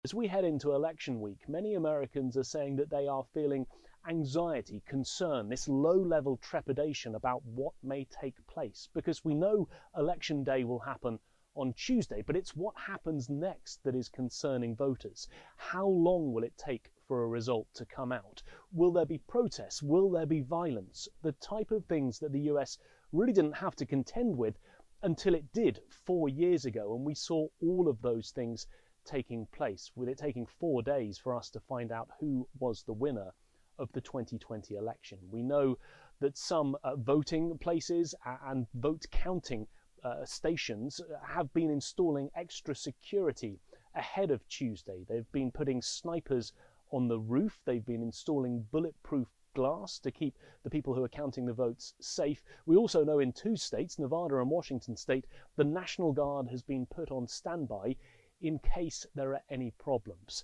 As we head into election week, many Americans are saying that they are feeling anxiety, concern, this low-level trepidation about what may take place, because we know election day will happen on Tuesday, but it's what happens next that is concerning voters. How long will it take for a result to come out? Will there be protests? Will there be violence? The type of things that the US really didn't have to contend with until it did 4 years ago, and we saw all of those things taking place, with it taking 4 days for us to find out who was the winner of the 2020 election. We know that some voting places and vote counting stations have been installing extra security ahead of Tuesday. They've been putting snipers on the roof. They've been installing bulletproof glass to keep the people who are counting the votes safe. We also know in 2 states, Nevada and Washington State, the National Guard has been put on standby in case there are any problems.